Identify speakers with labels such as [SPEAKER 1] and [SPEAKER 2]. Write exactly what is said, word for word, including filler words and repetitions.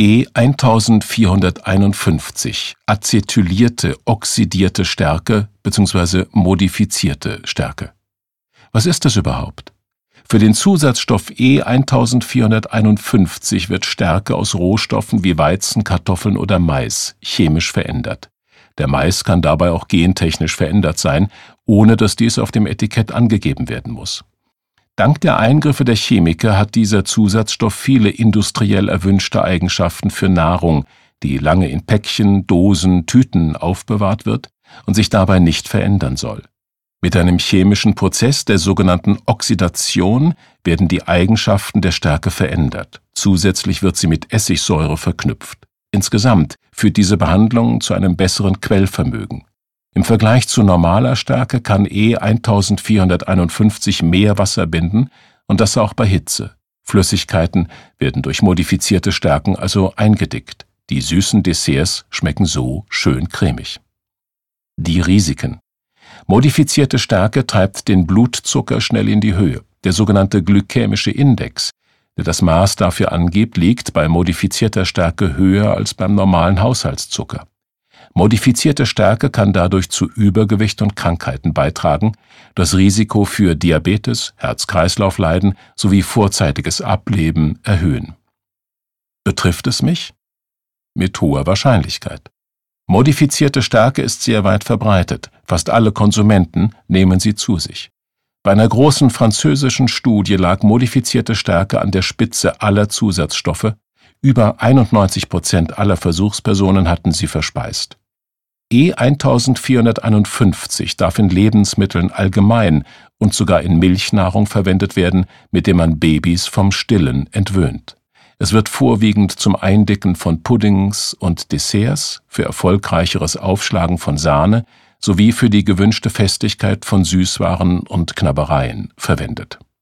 [SPEAKER 1] E vierzehnhunderteinundfünfzig, acetylierte, oxidierte Stärke bzw. modifizierte Stärke. Was ist das überhaupt? Für den Zusatzstoff E vierzehnhunderteinundfünfzig wird Stärke aus Rohstoffen wie Weizen, Kartoffeln oder Mais chemisch verändert. Der Mais kann dabei auch gentechnisch verändert sein, ohne dass dies auf dem Etikett angegeben werden muss. Dank der Eingriffe der Chemiker hat dieser Zusatzstoff viele industriell erwünschte Eigenschaften für Nahrung, die lange in Päckchen, Dosen, Tüten aufbewahrt wird und sich dabei nicht verändern soll. Mit einem chemischen Prozess der sogenannten Oxidation werden die Eigenschaften der Stärke verändert. Zusätzlich wird sie mit Essigsäure verknüpft. Insgesamt führt diese Behandlung zu einem besseren Quellvermögen. Im Vergleich zu normaler Stärke kann E vierzehnhunderteinundfünfzig mehr Wasser binden und das auch bei Hitze. Flüssigkeiten werden durch modifizierte Stärken also eingedickt. Die süßen Desserts schmecken so schön cremig. Die Risiken. Modifizierte Stärke treibt den Blutzucker schnell in die Höhe. Der sogenannte glykämische Index, der das Maß dafür angibt, liegt bei modifizierter Stärke höher als beim normalen Haushaltszucker. Modifizierte Stärke kann dadurch zu Übergewicht und Krankheiten beitragen, das Risiko für Diabetes, Herz-Kreislauf-Leiden sowie vorzeitiges Ableben erhöhen. Betrifft es mich? Mit hoher Wahrscheinlichkeit. Modifizierte Stärke ist sehr weit verbreitet. Fast alle Konsumenten nehmen sie zu sich. Bei einer großen französischen Studie lag modifizierte Stärke an der Spitze aller Zusatzstoffe. Über einundneunzig Prozent aller Versuchspersonen hatten sie verspeist. E vierzehnhunderteinundfünfzig darf in Lebensmitteln allgemein und sogar in Milchnahrung verwendet werden, mit dem man Babys vom Stillen entwöhnt. Es wird vorwiegend zum Eindicken von Puddings und Desserts, für erfolgreicheres Aufschlagen von Sahne sowie für die gewünschte Festigkeit von Süßwaren und Knabbereien verwendet.